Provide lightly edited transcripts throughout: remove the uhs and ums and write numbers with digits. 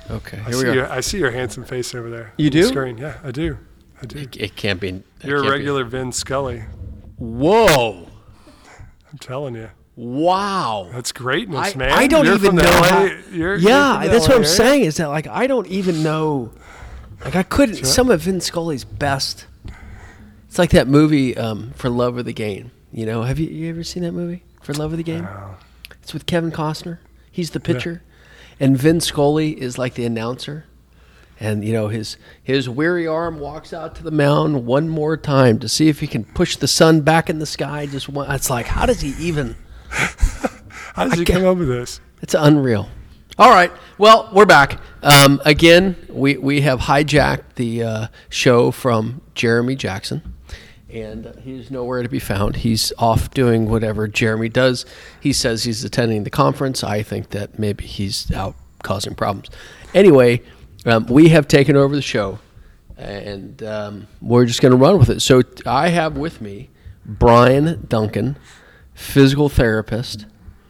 Okay, here we are. I see your handsome face over there. You on do? the screen. Yeah, I do. It can't be. You're a regular Vin Scully. Whoa. I'm telling you. Wow. That's greatness, man. I don't You're even from the know. LA, That's LA what I'm area. saying is that, like, I don't even know. Like, I couldn't. Sure. Some of Vin Scully's best. It's like that movie, For Love of the Game. You know, have you ever seen that movie, For Love of the Game? No. It's with Kevin Costner. He's the pitcher. And Vin Scully is like the announcer. And, you know, his weary arm walks out to the mound one more time to see if he can push the sun back in the sky. Just one. It's like, how does he even? How did you come up with this? It's unreal. All right. Well, we're back. Again, we have hijacked the show from Jeremy Jackson. And he's nowhere to be found. He's off doing whatever Jeremy does. He says he's attending the conference. I think that maybe he's out causing problems. Anyway, we have taken over the show, and we're just going to run with it. So I have with me Brian Duncan, physical therapist,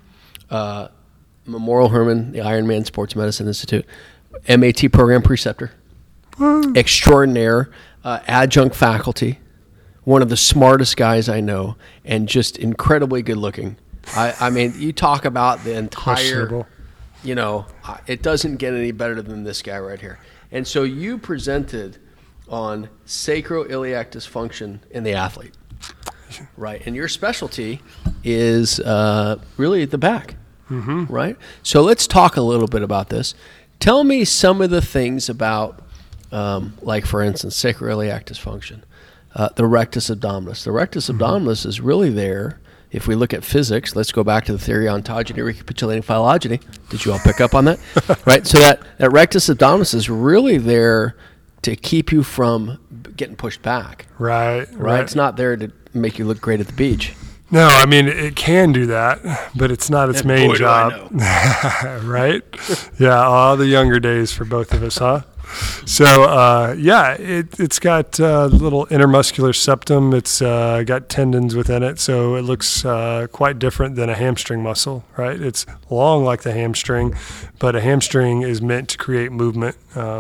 Memorial Hermann, the Ironman Sports Medicine Institute, MAT program preceptor, extraordinaire, adjunct faculty, one of the smartest guys I know, and just incredibly good looking. I mean, you talk about the entire, Questionable. you know, it doesn't get any better than this guy right here. And so you presented on sacroiliac dysfunction in the athlete, right? And your specialty is really at the back, right? So let's talk a little bit about this. Tell me some of the things about, like, for instance, sacroiliac dysfunction. The rectus abdominis. The rectus abdominis is really there. If we look at physics, let's go back to the theory of ontogeny, recapitulating phylogeny. Did you all pick up on that? Right? So that rectus abdominis is really there to keep you from getting pushed back. Right. It's not there to make you look great at the beach. No, I mean, it can do that, but it's not its main boy, do I job. Right? Yeah, all the younger days for both of us, huh? So, it's got a little intermuscular septum. It's got tendons within it, so it looks quite different than a hamstring muscle, right? It's long like the hamstring, but a hamstring is meant to create movement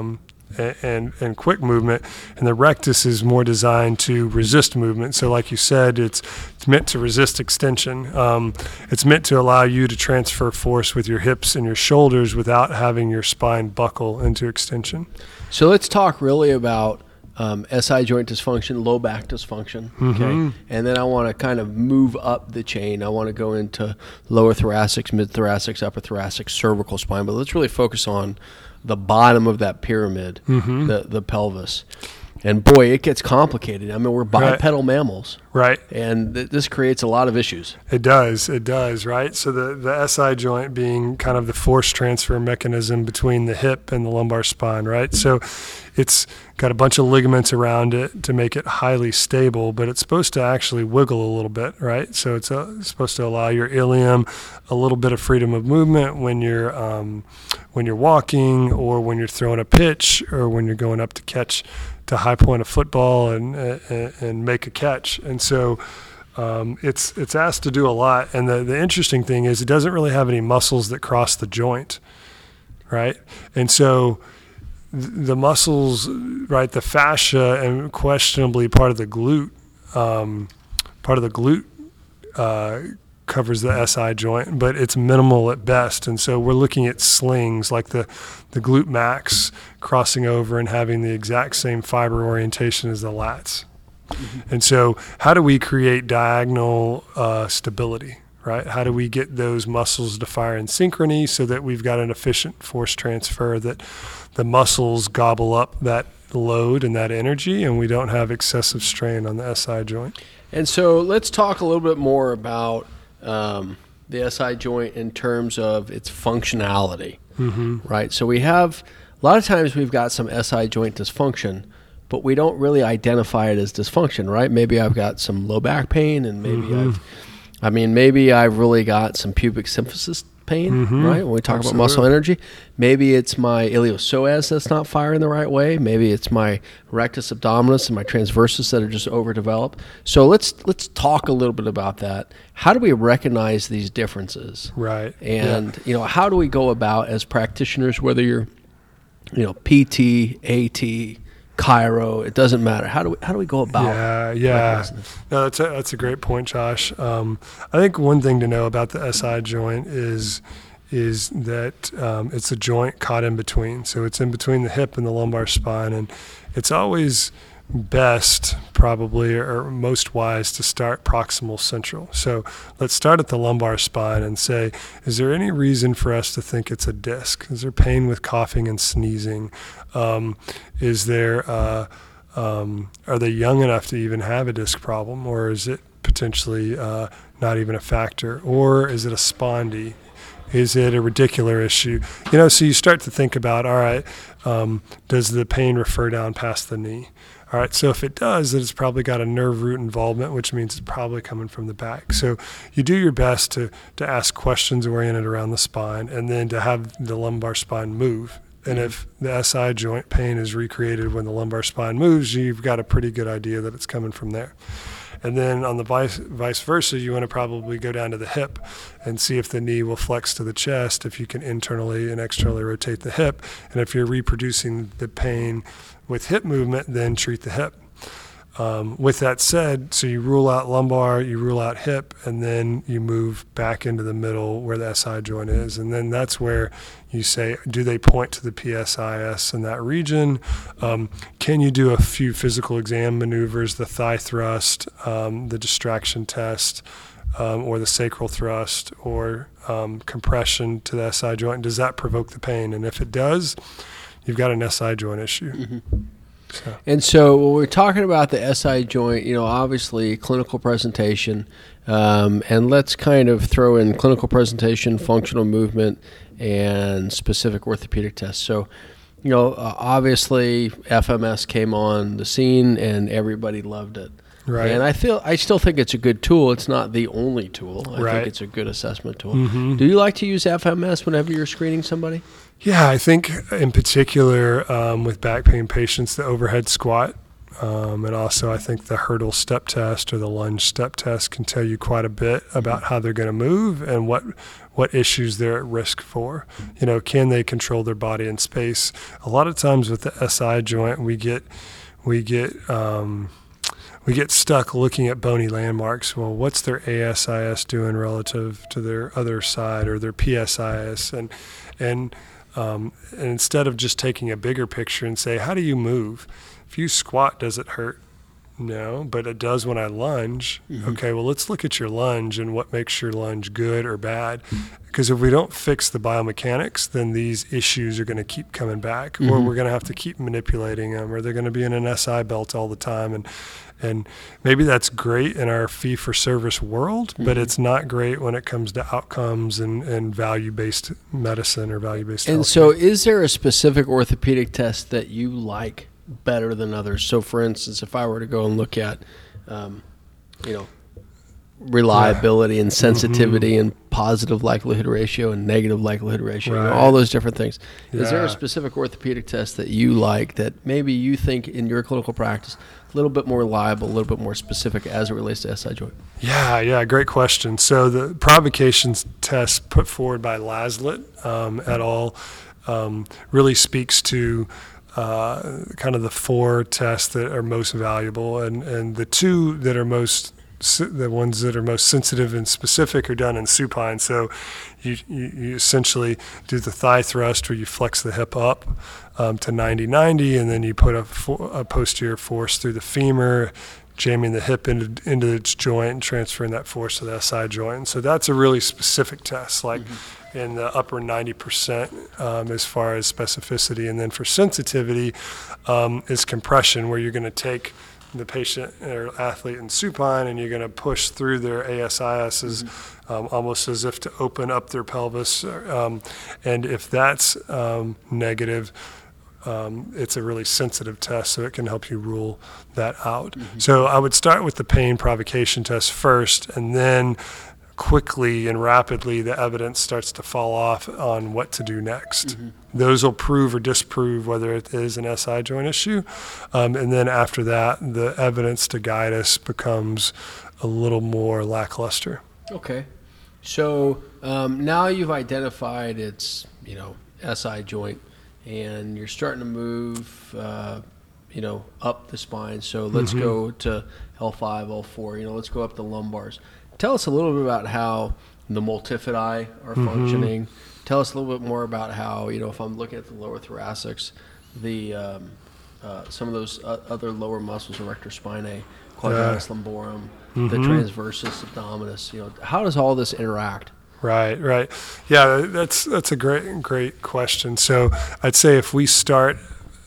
and quick movement, and the rectus is more designed to resist movement. So like you said, it's meant to resist extension. It's meant to allow you to transfer force with your hips and your shoulders without having your spine buckle into extension. So let's talk really about SI joint dysfunction, low back dysfunction, okay? And then I want to kind of move up the chain. I want to go into lower thoracics, mid-thoracics, upper thoracic, cervical spine, but let's really focus on the bottom of that pyramid, the pelvis. And boy, it gets complicated. I mean, we're bipedal mammals. Right. And this creates a lot of issues. It does, right? So the SI joint being kind of the force transfer mechanism between the hip and the lumbar spine, right? So it's got a bunch of ligaments around it to make it highly stable, but it's supposed to actually wiggle a little bit, right? So it's supposed to allow your ilium a little bit of freedom of movement when you're walking, or when you're throwing a pitch, or when you're going up to catch to high point a football and make a catch. And so it's asked to do a lot. And the interesting thing is it doesn't really have any muscles that cross the joint, right? And so the muscles, right, the fascia and questionably part of the glute covers the SI joint, but it's minimal at best. And so we're looking at slings like the glute max crossing over and having the exact same fiber orientation as the lats. And so how do we create diagonal stability, right? How do we get those muscles to fire in synchrony so that we've got an efficient force transfer, that the muscles gobble up that load and that energy, and we don't have excessive strain on the SI joint? And so let's talk a little bit more about the SI joint in terms of its functionality, right? So we have, a lot of times we've got some SI joint dysfunction, but we don't really identify it as dysfunction, right? Maybe I've got some low back pain, and maybe maybe I've really got some pubic symphysis pain, right? When we talk about muscle energy, maybe it's my iliopsoas that's not firing the right way. Maybe it's my rectus abdominis and my transversus that are just overdeveloped. So let's talk a little bit about that. How do we recognize these differences? Right. And how do we go about as practitioners, whether you're PT, AT, Cairo, it doesn't matter. How do we go about? Yeah. No, that's a great point, Josh. I think one thing to know about the SI joint is that it's a joint caught in between. So it's in between the hip and the lumbar spine, and it's always best, probably, or most wise to start proximal central. So let's start at the lumbar spine and say, is there any reason for us to think it's a disc? Is there pain with coughing and sneezing? Is there are they young enough to even have a disc problem, or is it potentially not even a factor? Or is it a spondy? Is it a radicular issue? So you start to think about, all right, does the pain refer down past the knee? All right, so if it does, then it's probably got a nerve root involvement, which means it's probably coming from the back. So you do your best to ask questions oriented around the spine, and then to have the lumbar spine move. And if the SI joint pain is recreated when the lumbar spine moves, you've got a pretty good idea that it's coming from there. And then on the vice versa, you want to probably go down to the hip and see if the knee will flex to the chest, if you can internally and externally rotate the hip. And if you're reproducing the pain with hip movement, then treat the hip. With that said, so you rule out lumbar, you rule out hip, and then you move back into the middle where the SI joint is. And then that's where you say, do they point to the PSIS in that region? Can you do a few physical exam maneuvers, the thigh thrust, the distraction test, or the sacral thrust, or compression to the SI joint? Does that provoke the pain? And if it does, you've got an SI joint issue. Mm-hmm. And so when we're talking about the SI joint, obviously clinical presentation, and let's kind of throw in clinical presentation, functional movement, and specific orthopedic tests. So, obviously FMS came on the scene and everybody loved it. Right. And I still think it's a good tool. It's not the only tool. I think it's a good assessment tool. Mm-hmm. Do you like to use FMS whenever you're screening somebody? Yeah, I think in particular with back pain patients, the overhead squat, and also I think the hurdle step test or the lunge step test can tell you quite a bit about how they're going to move and what issues they're at risk for. Can they control their body in space? A lot of times with the SI joint, we get stuck looking at bony landmarks. Well, what's their ASIS doing relative to their other side or their PSIS? And instead of just taking a bigger picture and say, how do you move? If you squat, does it hurt? No, but it does when I lunge. Mm-hmm. Okay, well, let's look at your lunge and what makes your lunge good or bad. Because if we don't fix the biomechanics, then these issues are going to keep coming back, mm-hmm. or we're going to have to keep manipulating them, or they're going to be in an SI belt all the time. And maybe that's great in our fee-for-service world, mm-hmm. but it's not great when it comes to outcomes and value-based medicine or value-based healthcare. And so is there a specific orthopedic test that you like better than others? So, for instance, if I were to go and look at, reliability and sensitivity mm-hmm. and positive likelihood ratio and negative likelihood ratio, all those different things. Yeah. Is there a specific orthopedic test that you like that maybe you think in your clinical practice a little bit more reliable, a little bit more specific as it relates to SI joint? Yeah, great question. So the provocations test put forward by Laslett et al. Really speaks to kind of the 4 tests that are most valuable, and the 2 that are the ones that are most sensitive and specific are done in supine. So you essentially do the thigh thrust where you flex the hip up to 90-90, and then you put a posterior force through the femur, jamming the hip into its joint and transferring that force to the SI joint. And so that's a really specific test, like mm-hmm. in the upper 90% as far as specificity. And then for sensitivity is compression, where you're going to take the patient or athlete in supine and you're going to push through their ASISs mm-hmm. Almost as if to open up their pelvis. And if that's negative, it's a really sensitive test, so it can help you rule that out. Mm-hmm. So I would start with the pain provocation test first, and then quickly and rapidly the evidence starts to fall off on what to do next. Mm-hmm. Those will prove or disprove whether it is an SI joint issue. And then after that, the evidence to guide us becomes a little more lackluster. Okay. So now you've identified it's, SI joint, and you're starting to move, up the spine. So let's go to L5, L4. Let's go up the lumbars. Tell us a little bit about how the multifidi are functioning. Tell us a little bit more about how, if I'm looking at the lower thoracics, the some of those other lower muscles, erector spinae, quadratus lumborum, the transversus abdominis. How does all this interact? Right. Yeah, that's a great question. So I'd say if we start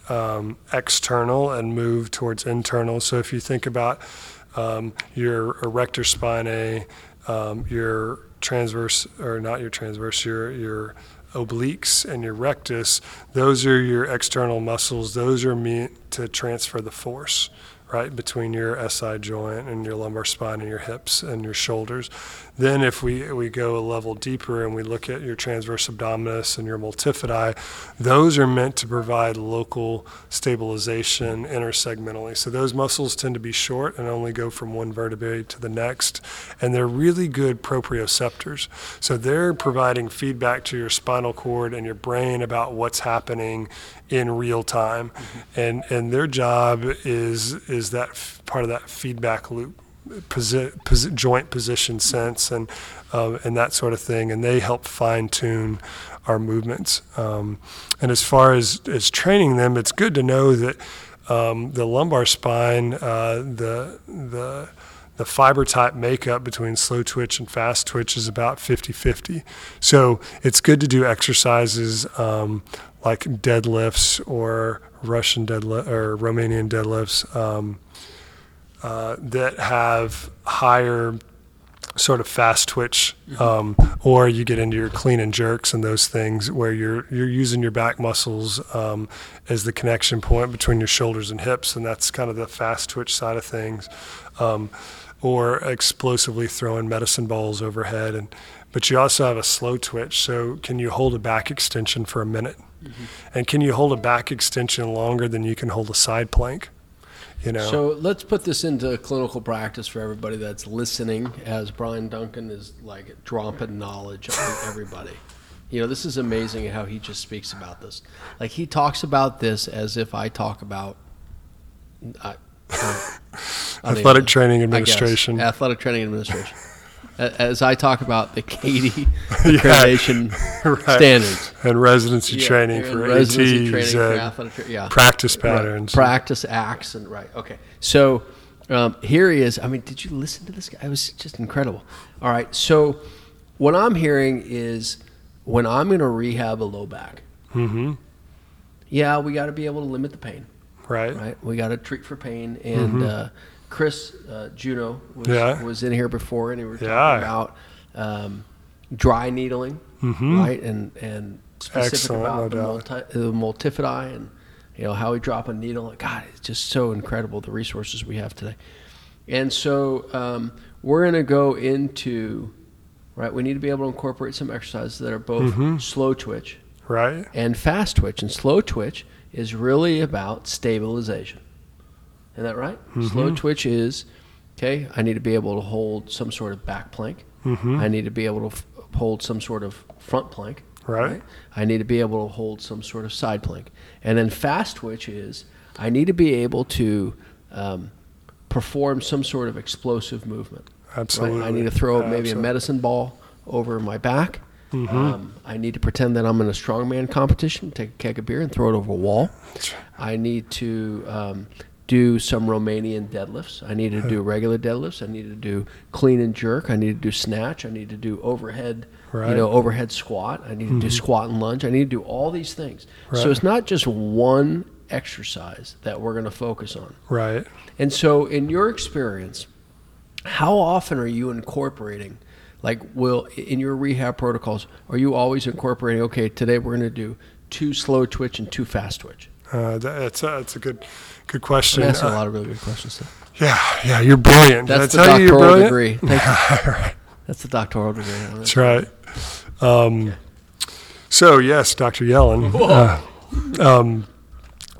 external and move towards internal. So if you think about your erector spinae, your transverse, or not your transverse, your obliques and your rectus, those are your external muscles. Those are meant to transfer the force, right, between your SI joint and your lumbar spine and your hips and your shoulders. Then if we go a level deeper and we look at your transverse abdominis and your multifidi, those are meant to provide local stabilization intersegmentally. So those muscles tend to be short and only go from one vertebrae to the next, and they're really good proprioceptors. So they're providing feedback to your spinal cord and your brain about what's happening in real time, and their job is that part of that feedback loop, joint position sense and that sort of thing, and they help fine tune our movements. And as far as training them, it's good to know that the lumbar spine, the fiber type makeup between slow twitch and fast twitch is about 50-50. So it's good to do exercises like deadlifts or Russian deadlift or Romanian deadlifts that have higher sort of fast twitch, or you get into your clean and jerks and those things where you're using your back muscles as the connection point between your shoulders and hips, and that's kind of the fast twitch side of things, or explosively throwing medicine balls overhead. But you also have a slow twitch. So can you hold a back extension for a minute? And can you hold a back extension longer than you can hold a side plank? So let's put this into clinical practice for everybody that's listening, as Brian Duncan is like dropping knowledge on everybody. This is amazing how he just speaks about this. Like, he talks about this as if I talk about athletic training administration. Athletic training administration. As I talk about the CATIE accreditation standards. And residency training for ATs, practice patterns. Practice acts, and okay. So here he is. I mean, did you listen to this guy? It was just incredible. All right, so what I'm hearing is when I'm going to rehab a low back, we got to be able to limit the pain. Right. We got to treat for pain, and Chris Juno was in here before, and we were talking about dry needling, right, and specific about the multifidi, and how we drop a needle. God, it's just so incredible, the resources we have today. And so we're going to go into, we need to be able to incorporate some exercises that are both slow twitch and fast twitch. And slow twitch is really about stabilization. Isn't that right? Slow twitch is, I need to be able to hold some sort of back plank. I need to be able to hold some sort of front plank. Right. I need to be able to hold some sort of side plank. And then fast twitch is, I need to be able to perform some sort of explosive movement. Absolutely. I need to throw maybe a medicine ball over my back. I need to pretend that I'm in a strongman competition, take a keg of beer and throw it over a wall. I need to do some Romanian deadlifts. I need to do regular deadlifts. I need to do clean and jerk. I need to do snatch. I need to do overhead, overhead squat. I need to do squat and lunge. I need to do all these things. So it's not just one exercise that we're going to focus on. Right. And so in your experience, how often are you incorporating, in your rehab protocols, are you always incorporating, today we're going to do 2 slow twitch and 2 fast twitch? That's a good question. I'm asking a lot of really good questions. Yeah, you're brilliant. That's the doctoral degree. Thank you. That's the doctoral degree. That's right. So yes, Dr. Yellen.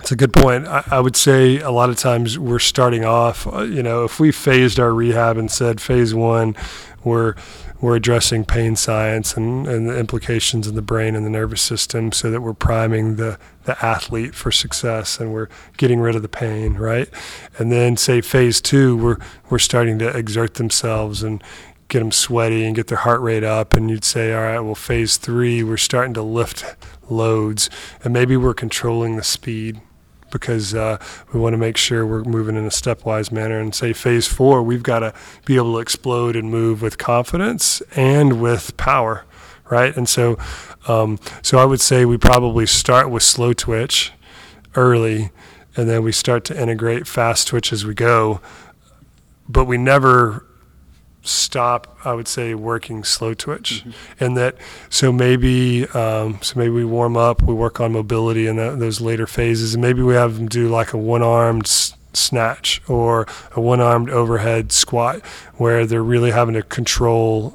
It's a good point. I would say a lot of times we're starting off, if we phased our rehab and said phase one, we're addressing pain science and the implications in the brain and the nervous system so that we're priming the athlete for success and we're getting rid of the pain, right? And then say phase two, we're starting to exert themselves and get them sweaty and get their heart rate up. And you'd say, all right, well, phase three, we're starting to lift loads and maybe we're controlling the speed because we want to make sure we're moving in a stepwise manner. And say phase four, we've got to be able to explode and move with confidence and with power, right? And so I would say we probably start with slow twitch early, and then we start to integrate fast twitch as we go, but we never stop, I would say, working slow twitch. And that so maybe we warm up, we work on mobility in those later phases, and maybe we have them do like a one-armed snatch or a one-armed overhead squat where they're really having to control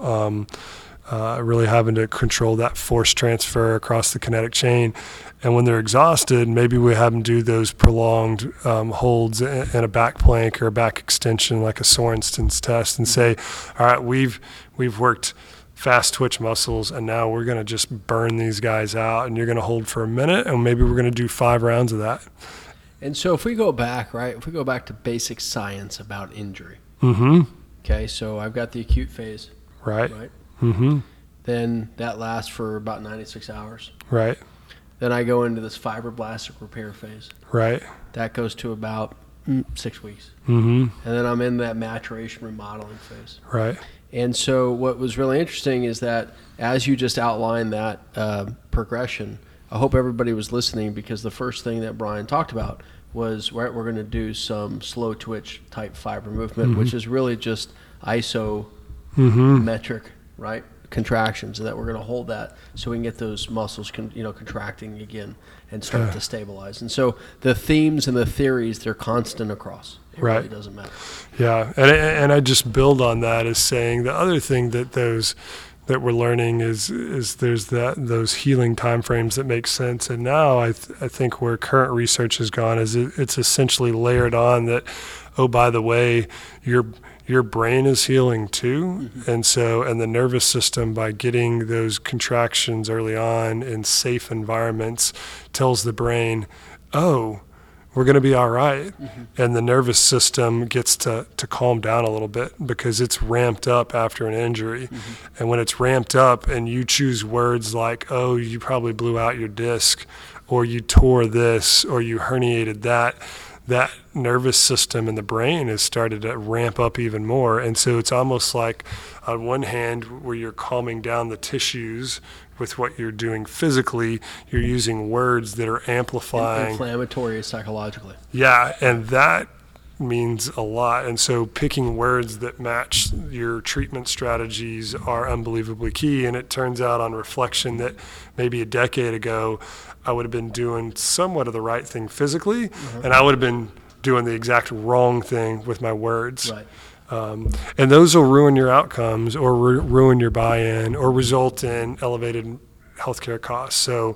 that force transfer across the kinetic chain. And when they're exhausted, maybe we have them do those prolonged holds in a back plank or a back extension, like a Sorensen's test, and say, all right, we've worked fast twitch muscles, and now we're going to just burn these guys out, and you're going to hold for a minute, and maybe we're going to do 5 rounds of that. And so if we go back, right, if we go back to basic science about injury, okay, so I've got the acute phase, right? Then that lasts for about 96 hours. Right. Then I go into this fibroblastic repair phase. Right. That goes to about 6 weeks. And then I'm in that maturation remodeling phase. Right. And so what was really interesting is that as you just outlined that progression, I hope everybody was listening, because the first thing that Brian talked about was, right, we're going to do some slow twitch type fiber movement, which is really just isometric, right, contractions, and that we're going to hold that so we can get those muscles contracting again and start to stabilize. And so the themes and the theories, they're constant across. It really doesn't matter. Yeah, and I just build on that as saying the other thing that we're learning is there's those healing timeframes that make sense. And now I think where current research has gone is it's essentially layered on that, oh, by the way, your brain is healing too. And the nervous system, by getting those contractions early on in safe environments, tells the brain, oh, we're going to be all right. And the nervous system gets to calm down a little bit because it's ramped up after an injury. And when it's ramped up and you choose words like, oh, you probably blew out your disc, or you tore this, or you herniated that nervous system in the brain has started to ramp up even more. And so it's almost like, on one hand, where you're calming down the tissues with what you're doing physically, you're using words that are amplifying. Inflammatory psychologically. Yeah, and that means a lot. And so picking words that match your treatment strategies are unbelievably key. And it turns out on reflection that maybe a decade ago, I would have been doing somewhat of the right thing physically, and I would have been doing the exact wrong thing with my words. Right. And those will ruin your outcomes, or ruin your buy-in, or result in elevated healthcare costs. So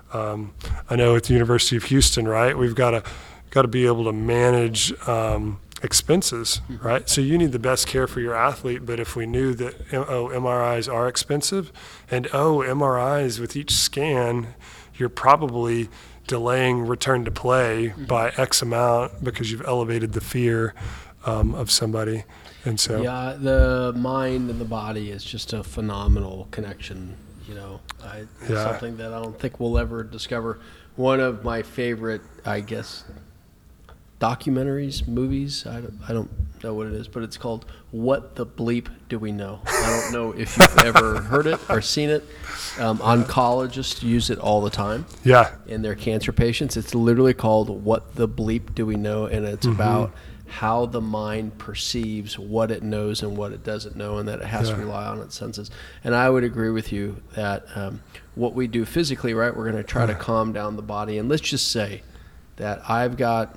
I know at the University of Houston, right, we've got to be able to manage expenses, right? So you need the best care for your athlete, but if we knew that, MRIs are expensive, and MRIs with each scan, you're probably delaying return to play by X amount because you've elevated the fear of somebody. And so the mind and the body is just a phenomenal connection. It's something that I don't think we'll ever discover. One of my favorite, I guess, documentaries, movies, I don't know what it is, but it's called What the Bleep Do We Know? I don't know if you've ever heard it or seen it. Oncologists use it all the time in their cancer patients. It's literally called What the Bleep Do We Know? And it's about how the mind perceives what it knows and what it doesn't know, and that it has to rely on its senses. And I would agree with you that what we do physically, right, we're going to try to calm down the body. And let's just say that I've got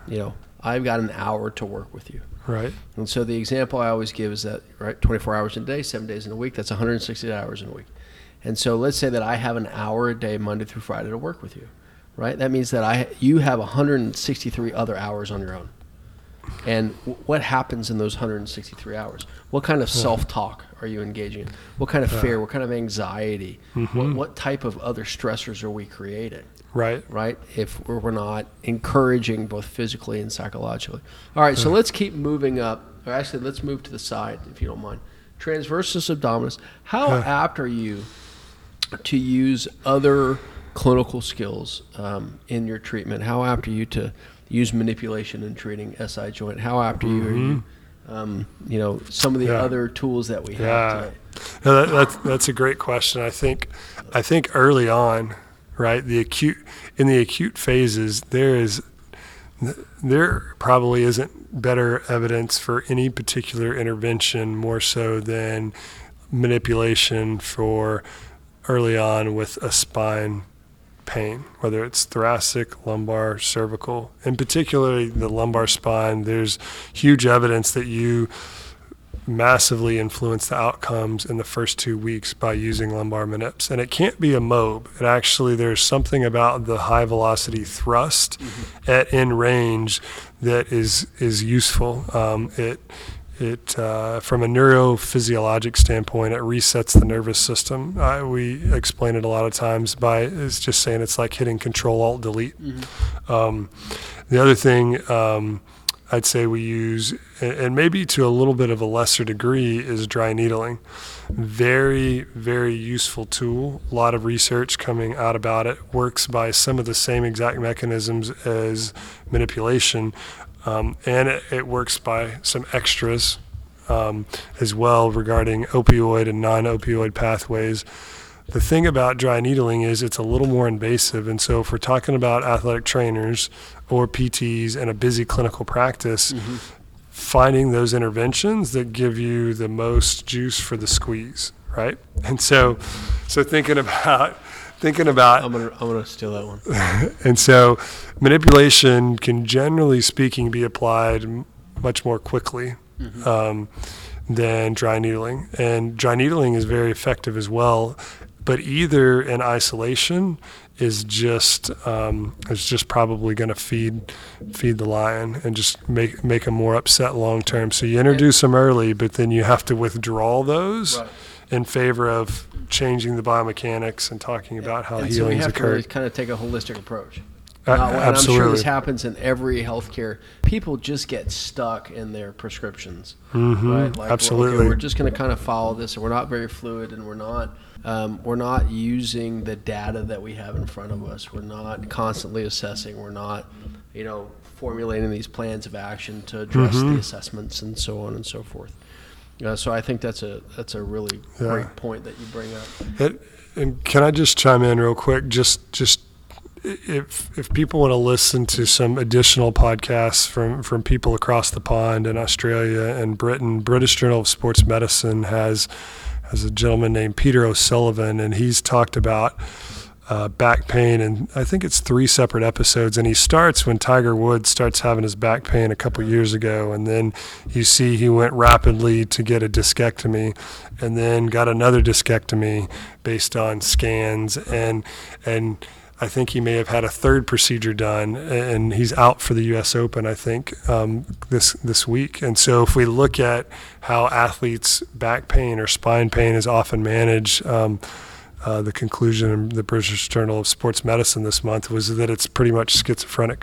an hour to work with you. Right. And so the example I always give is that, right, 24 hours in a day, 7 days in a week, that's 160 hours in a week. And so let's say that I have an hour a day, Monday through Friday, to work with you, right? That means that you have 163 other hours on your own. And what happens in those 163 hours? What kind of self-talk are you engaging in? What kind of fear? What kind of anxiety? What type of other stressors are we creating? Right? If we're not encouraging both physically and psychologically. All right, so let's keep moving up. Or actually, let's move to the side, if you don't mind. Transversus abdominis. How apt are you to use other clinical skills in your treatment? How apt are you to use manipulation in treating SI joint? How apt are you? Some of the other tools that we have today. No, that's a great question. I think early on, right, in the acute phases, there probably isn't better evidence for any particular intervention more so than manipulation for early on with a spine pain, whether it's thoracic, lumbar, cervical, and particularly the lumbar spine. There's huge evidence that you massively influence the outcomes in the first 2 weeks by using lumbar manips. And it can't be a MOB. There's something about the high velocity thrust at end range that is useful. It from a neurophysiologic standpoint, it resets the nervous system. We explain it a lot of times by it's just saying it's like hitting Control-Alt-Delete. The other thing I'd say we use, and maybe to a little bit of a lesser degree, is dry needling. Very, very useful tool. A lot of research coming out about it. Works by some of the same exact mechanisms as manipulation. And it works by some extras as well regarding opioid and non-opioid pathways. The thing about dry needling is it's a little more invasive. And so if we're talking about athletic trainers or PTs in a busy clinical practice, finding those interventions that give you the most juice for the squeeze, right? And so thinking about I'm gonna steal that one. And so manipulation can, generally speaking, be applied much more quickly than dry needling. And dry needling is very effective as well, but either in isolation is just probably going to feed the lion and just make them more upset long term. So you introduce them early, but then you have to withdraw those in favor of changing the biomechanics and talking about how healing's so we have occurred. to really kind of take a holistic approach. Absolutely. And I'm sure this happens in every healthcare. People just get stuck in their prescriptions, right? Like, Absolutely. We're just going to kind of follow this, and we're not very fluid, and we're not using the data that we have in front of us. We're not constantly assessing. We're not, formulating these plans of action to address the assessments and so on and so forth. So I think that's a really great point that you bring up. And can I just chime in real quick? Just if people want to listen to some additional podcasts from people across the pond in Australia and Britain, British Journal of Sports Medicine has a gentleman named Peter O'Sullivan, and he's talked about back pain, and I think it's 3 separate episodes, and he starts when Tiger Woods starts having his back pain a couple years ago, and then you see he went rapidly to get a discectomy and then got another discectomy based on scans, and I think he may have had a 3rd procedure done, and he's out for the U.S. Open, I think, this week. And so if we look at how athletes' back pain or spine pain is often managed, the conclusion in the British Journal of Sports Medicine this month was that it's pretty much schizophrenic.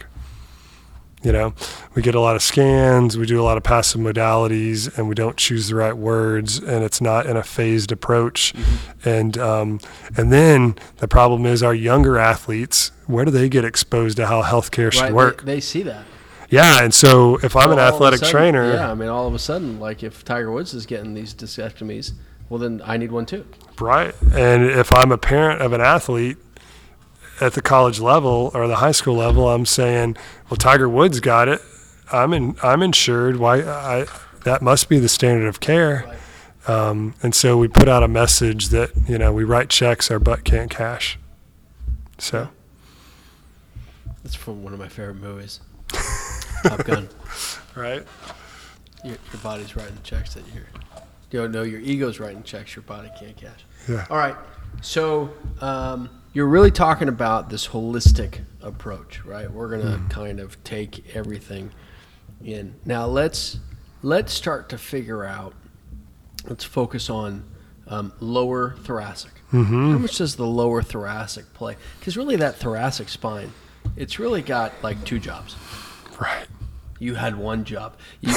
We get a lot of scans, we do a lot of passive modalities, and we don't choose the right words, and it's not in a phased approach. And then the problem is our younger athletes, where do they get exposed to how healthcare should work? They see that. Yeah, and so if I'm an athletic trainer... Yeah, all of a sudden, like if Tiger Woods is getting these discectomies, well, then I need one too. Right, and if I'm a parent of an athlete at the college level or the high school level, I'm saying, well, Tiger Woods got it. I'm insured. Why? That must be the standard of care. Right. And so we put out a message that we write checks our butt can't cash. So that's from one of my favorite movies, Top Gun. Right. Your body's writing checks that your ego's writing checks your body can't cash. Yeah. All right. So you're really talking about this holistic approach, right? We're going to kind of take everything in. Now let's start to figure out. Let's focus on lower thoracic. How much does the lower thoracic play? Because really, that thoracic spine, it's really got like two jobs. Right. You had one job. You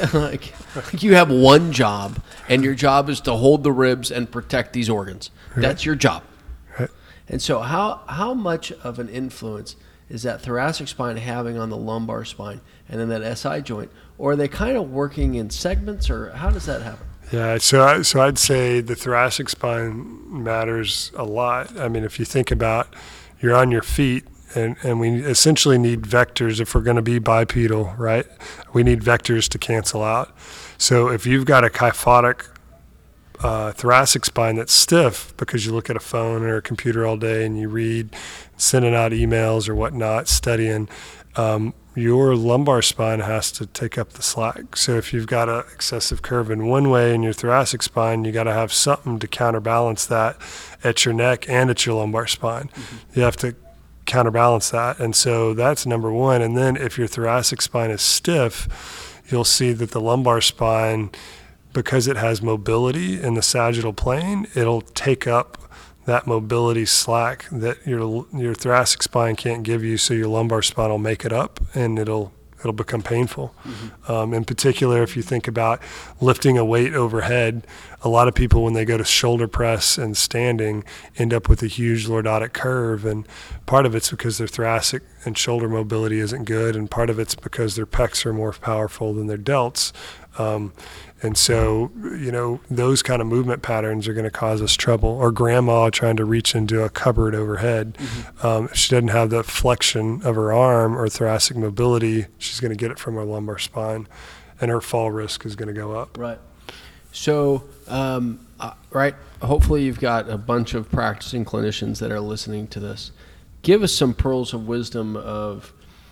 have one job, and your job is to hold the ribs and protect these organs. Right. That's your job. Right. And so how much of an influence is that thoracic spine having on the lumbar spine and then that SI joint? Or are they kind of working in segments, or how does that happen? Yeah, so I'd say the thoracic spine matters a lot. I mean, if you think about, you're on your feet, and we essentially need vectors if we're going to be bipedal, right? We need vectors to cancel out. So if you've got a kyphotic thoracic spine that's stiff because you look at a phone or a computer all day and you read, sending out emails or whatnot, studying, your lumbar spine has to take up the slack. So if you've got an excessive curve in one way in your thoracic spine, you got to have something to counterbalance that at your neck and at your lumbar spine. You have to counterbalance that. And so that's number one. And then if your thoracic spine is stiff, you'll see that the lumbar spine, because it has mobility in the sagittal plane, it'll take up that mobility slack that your thoracic spine can't give you, so your lumbar spine will make it up, and it'll become painful. In particular, if you think about lifting a weight overhead, a lot of people, when they go to shoulder press and standing, end up with a huge lordotic curve, and part of it's because their thoracic and shoulder mobility isn't good, and part of it's because their pecs are more powerful than their delts. And so, those kind of movement patterns are going to cause us trouble. Or grandma trying to reach into a cupboard overhead. If she doesn't have the flexion of her arm or thoracic mobility, she's going to get it from her lumbar spine, and her fall risk is going to go up. Right. So, right, hopefully you've got a bunch of practicing clinicians that are listening to this. Give us some pearls of wisdom of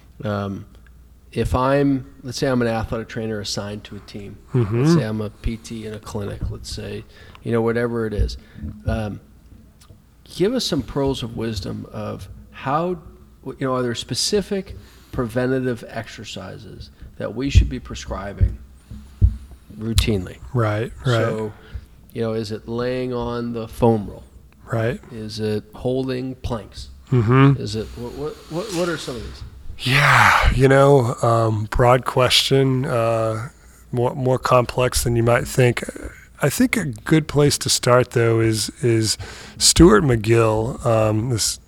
if let's say I'm an athletic trainer assigned to a team. Let's say I'm a PT in a clinic. Let's say, whatever it is. Give us some pearls of wisdom of how, are there specific preventative exercises that we should be prescribing routinely? Right. So, is it laying on the foam roll? Right. Is it holding planks? Is it, what are some of these? Yeah, broad question, more complex than you might think. I think a good place to start, though, is Stuart McGill, this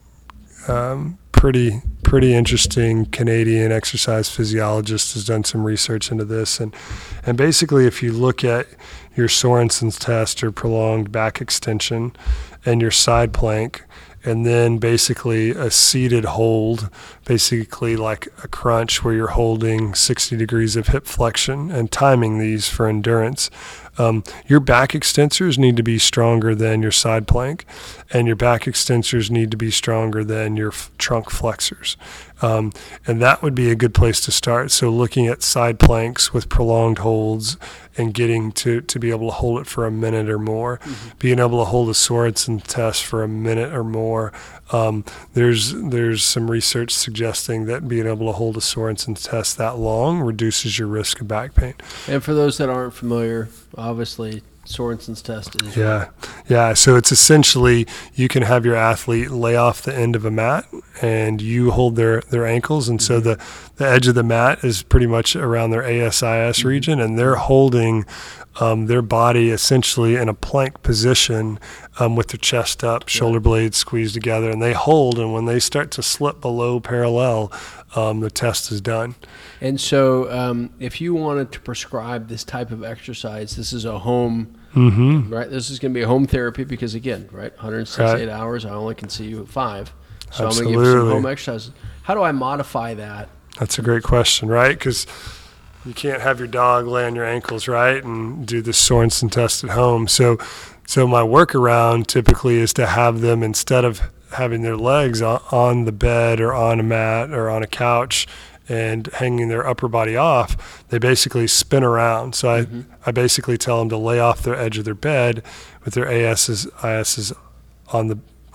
pretty interesting Canadian exercise physiologist, has done some research into this, and basically, if you look at your Sorensen's test or prolonged back extension and your side plank, and then basically a seated hold, basically like a crunch where you're holding 60 degrees of hip flexion and timing these for endurance. Your back extensors need to be stronger than your side plank, and your back extensors need to be stronger than your trunk flexors. And that would be a good place to start. So looking at side planks with prolonged holds and getting to be able to hold it for a minute or more, being able to hold a Sorensen test for a minute or more. There's some research suggesting that being able to hold a Sorensen test that long reduces your risk of back pain. And for those that aren't familiar, obviously Sorensen's test is yeah. So it's essentially, you can have your athlete lay off the end of a mat and you hold their ankles, and so the edge of the mat is pretty much around their ASIS region, and they're holding their body essentially in a plank position with their chest up, shoulder blades squeezed together, and they hold, and when they start to slip below parallel, the test is done. And so if you wanted to prescribe this type of exercise, this is a home, right? This is going to be a home therapy because, again, right, 168 hours, I only can see you at 5. So Absolutely. I'm going to give you some home exercises. How do I modify that? That's a great question, right? Because you can't have your dog lay on your ankles, right, and do the Sorensen test at home. So my workaround typically is to have them, instead of having their legs on the bed or on a mat or on a couch and hanging their upper body off, they basically spin around. So I basically tell them to lay off their edge of their bed with their ISs on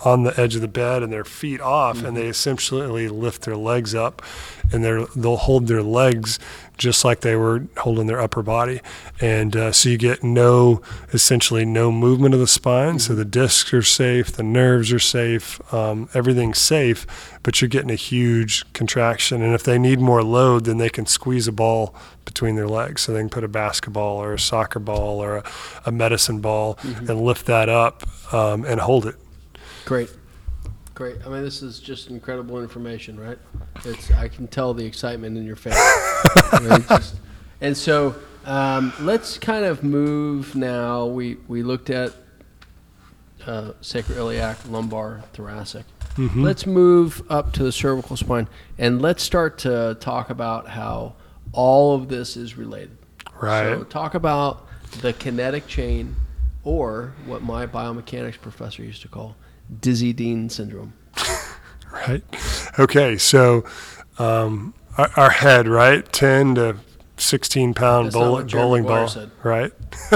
on the edge of the bed and their feet off, and they essentially lift their legs up, and they'll hold their legs just like they were holding their upper body. And so you get essentially no movement of the spine. So the discs are safe, the nerves are safe, everything's safe, but you're getting a huge contraction. And if they need more load, then they can squeeze a ball between their legs. So they can put a basketball or a soccer ball or a medicine ball and lift that up and hold it. Great. I mean, this is just incredible information, right? I can tell the excitement in your face. And so let's kind of move now. We looked at sacroiliac, lumbar, thoracic. Let's move up to the cervical spine, and let's start to talk about how all of this is related. Right. So talk about the kinetic chain, or what my biomechanics professor used to call Dizzy-Dean syndrome. Right. Okay. So our head, right? 10 to 16 pound bowling ball, right?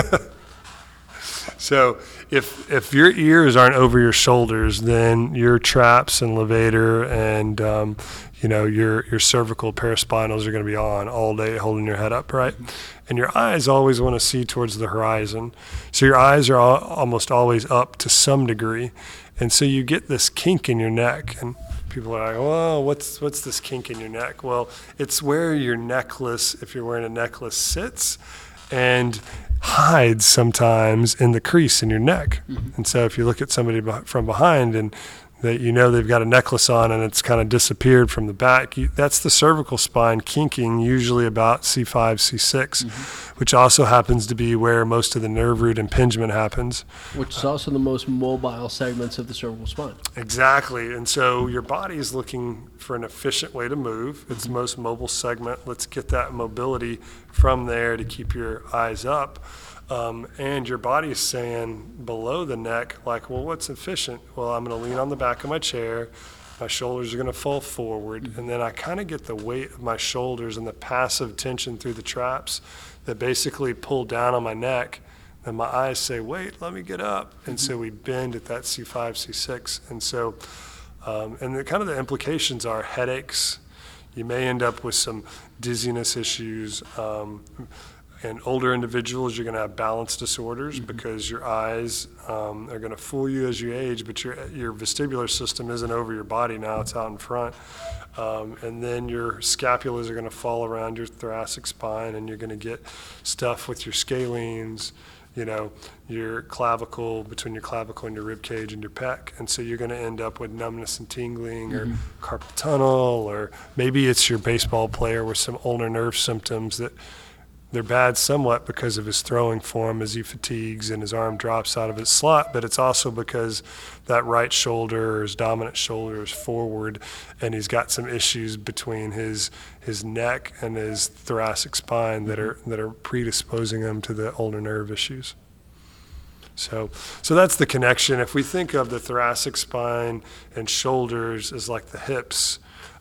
So if your ears aren't over your shoulders, then your traps and levator and your cervical paraspinals are going to be on all day, holding your head up, right? And your eyes always want to see towards the horizon. So your eyes are almost always up to some degree. And so you get this kink in your neck, and people are like, "Well, what's this kink in your neck?" Well, it's where your necklace, if you're wearing a necklace, sits and hides sometimes in the crease in your neck. And so if you look at somebody from behind and they've got a necklace on and it's kind of disappeared from the back, that's the cervical spine kinking, usually about C5, C6, which also happens to be where most of the nerve root impingement happens. Which is also the most mobile segments of the cervical spine. Exactly. And so your body is looking for an efficient way to move. It's the most mobile segment. Let's get that mobility from there to keep your eyes up. And your body is saying below the neck, like, well, what's efficient? Well, I'm going to lean on the back of my chair. My shoulders are going to fall forward. And then I kind of get the weight of my shoulders and the passive tension through the traps that basically pull down on my neck. And my eyes say, wait, let me get up. And so we bend at that C5, C6. And so, and the implications are headaches. You may end up with some dizziness issues. And older individuals, you're going to have balance disorders because your eyes are going to fool you as you age, but your vestibular system isn't over your body now, it's out in front. And then your scapulas are going to fall around your thoracic spine, and you're going to get stuff with your scalenes, your clavicle, between your clavicle and your rib cage and your pec. And so you're going to end up with numbness and tingling or carpal tunnel, or maybe it's your baseball player with some ulnar nerve symptoms that they're bad somewhat because of his throwing form as he fatigues and his arm drops out of its slot, but it's also because that right shoulder or his dominant shoulder is forward, and he's got some issues between his neck and his thoracic spine that are predisposing him to the ulnar nerve issues. So that's the connection. If we think of the thoracic spine and shoulders as like the hips,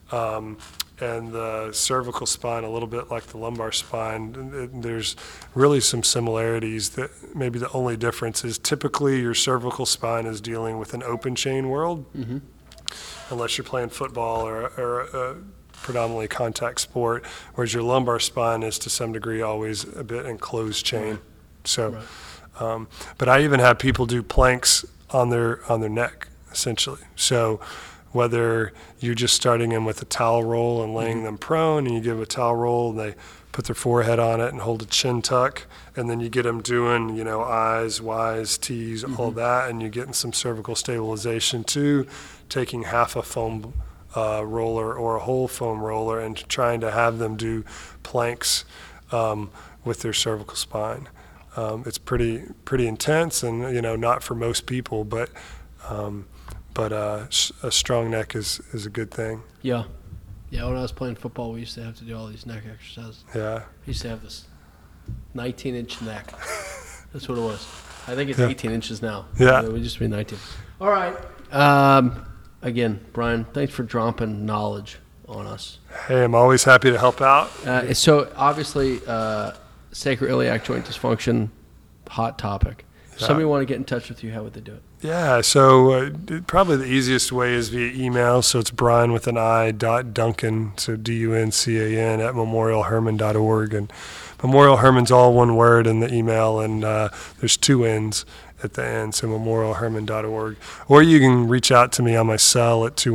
and the cervical spine a little bit like the lumbar spine, there's really some similarities. That maybe the only difference is typically your cervical spine is dealing with an open chain world, unless you're playing football or a predominantly contact sport, whereas your lumbar spine is to some degree always a bit enclosed chain. So, but I even have people do planks on their neck, essentially. So whether you're just starting them with a towel roll and laying them prone, and you give a towel roll and they put their forehead on it and hold a chin tuck, and then you get them doing, eyes, Ys, Ts, all that, and you're getting some cervical stabilization too, taking half a foam roller or a whole foam roller and trying to have them do planks with their cervical spine. It's pretty intense, and not for most people, but a strong neck is a good thing. Yeah. When I was playing football, we used to have to do all these neck exercises. Yeah. We used to have this 19-inch neck. That's what it was. I think it's 18 inches now. Yeah. It would just be 19. All right. Again, Brian, thanks for dropping knowledge on us. Hey, I'm always happy to help out. So obviously, sacroiliac joint dysfunction, hot topic. Somebody want to get in touch with you, how would they do it? Yeah, so probably the easiest way is via email. So it's Brian with an I .Duncan, so DUNCAN at memorialherman.org. And Memorial Herman's all one word in the email, and there's 2 N's at the end, so memorialherman.org. Or you can reach out to me on my cell at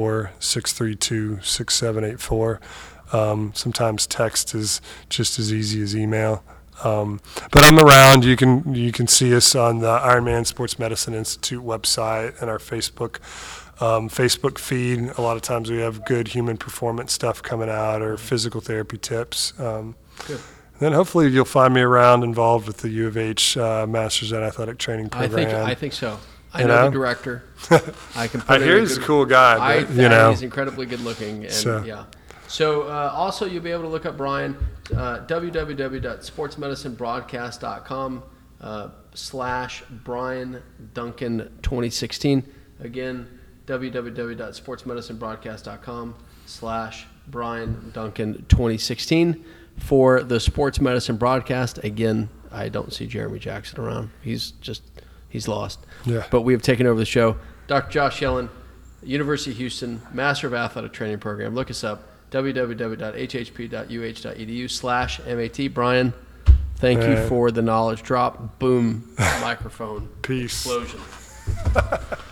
214-632-6784. Sometimes text is just as easy as email. But I'm around. You can see us on the Ironman Sports Medicine Institute website and our Facebook feed. A lot of times we have good human performance stuff coming out or physical therapy tips. Good. Then hopefully you'll find me around involved with the U of H Masters in Athletic Training program. I think so. I know the director. I can. I hear he's a cool guy. But, he's incredibly good looking, and yeah. So also you'll be able to look up Brian, www.sportsmedicinebroadcast.com /Brian Duncan 2016. Again, www.sportsmedicinebroadcast.com /Brian Duncan 2016 for the sports medicine broadcast. Again, I don't see Jeremy Jackson around. He's lost. Yeah. But we have taken over the show. Dr. Josh Yellen, University of Houston, Master of Athletic Training Program. Look us up. www.hhp.uh.edu/MAT. Brian, thank you for the knowledge drop. Boom, microphone. Peace. Explosion.